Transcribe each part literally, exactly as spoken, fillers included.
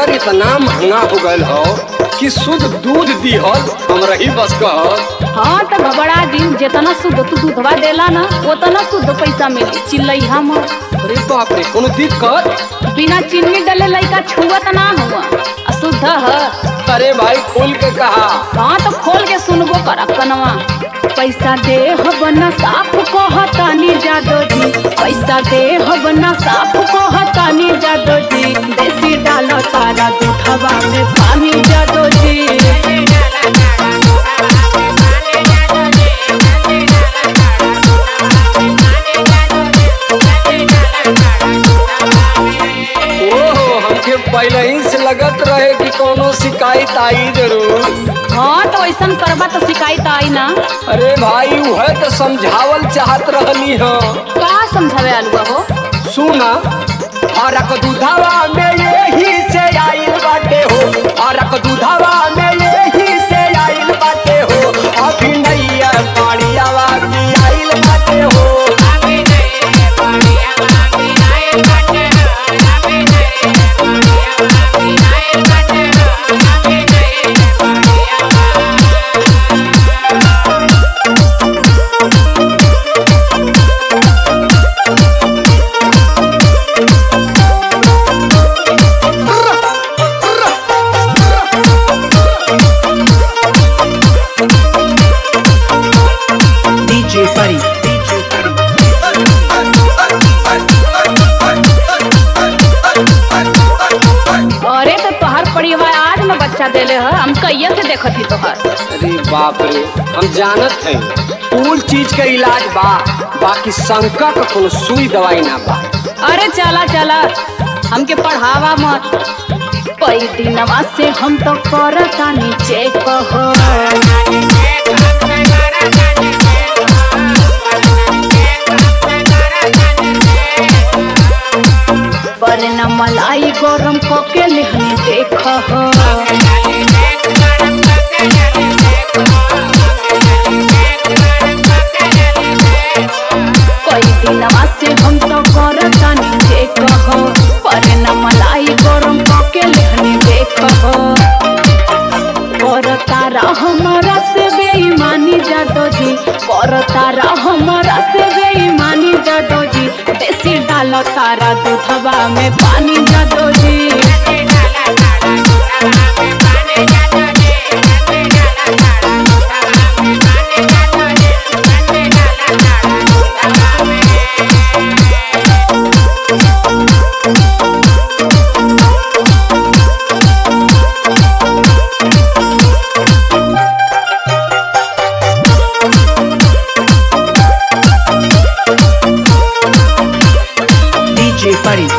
Litre इतना महंगा हो गयल हो कि शुद्ध दूध दिहल हमरा ही बस कहल। हाँ तो घबरा दी, जितना शुद्ध तू दूधवा देला ना उतना शुद्ध पैसा मिली। चिल्लैया मत। अरे बाप रे, कोनो दिक्कत? बिना चीनी डले लइका छुअत ना हुआ, अशुद्ध है। अरे भाई खोल के कहा। हाँ तो खोल के सुनबो कर कनवा। पैसा दे हबना साफ कहतानी जादो जी, पैसा दे हबना साफ कहतानी जादो जी, देसी डालो तारा दूधवा में पानी जादो जी। पहले ही से लगत रहे कि कोनो शिकायत आई जरूर। हाँ तो ऐसा करबा तो शिकायत आई ना। अरे भाई वह तो समझावल चाहत रहनी हो। का समझावे आलुआ हो? सुना, हरक दूधवा में यही से आइल बाटे हो, हरक दूधवा में यही से आइल बाटे हो, अभी नहीं है पानी आवा की आइल बाटे हो। अरे तो तोहर परिवार आज न बच्चा देले है, हम कहिया से देखत ही तोहर। अरे बाप रे, हम जानत हैं कुल चीज का इलाज बा, बाकी शंका का कोनो सुई दवाई ना बा। अरे चला चला, हमके पढ़ावा मत। कई दिनवा से हम तो करता नीचे कहो, पर न मलाई गरम कके लेहनी देख हो। कई दिनवा से हम तो करता नीचे कहो, पर न मलाई गरम कके लेहनी देख हो। करता रह हमारा से बेईमानी जादो जी, करता रह हमारा से बेईमानी जादो जी, देसी डालो तारा दूधवा में पानी जादो जी। Buddy.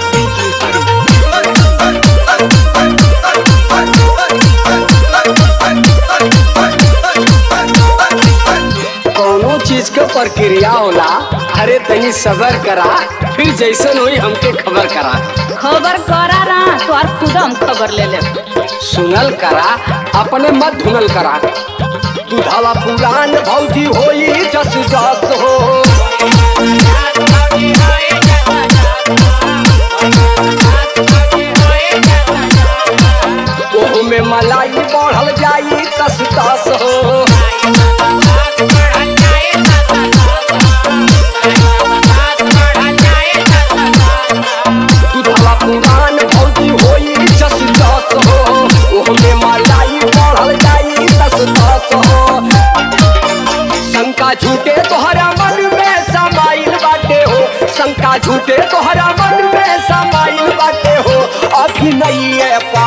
कोनो चीज का प्रक्रिया होला, अरे तनी सबर करा, फिर जैसन हुई हमके खबर करा। खबर करा रहा तो आज खुद हम खबर ले ले। सुनल करा, अपने मत धुनल करा। दूधवा पुरान भौजी होई जस जस हो, ओहू में मलाई बढ़ल जाई तस तस हो। दूधवा पुरान भौजी होई जस जस हो, ओहू में मलाई बढ़ल जाई तस तस हो। शंका झूठे तोहरा मन में समाइल बाटे हो, शंका झूठे तोहरा मन में समाइल बाटे हो, अभी नहीं है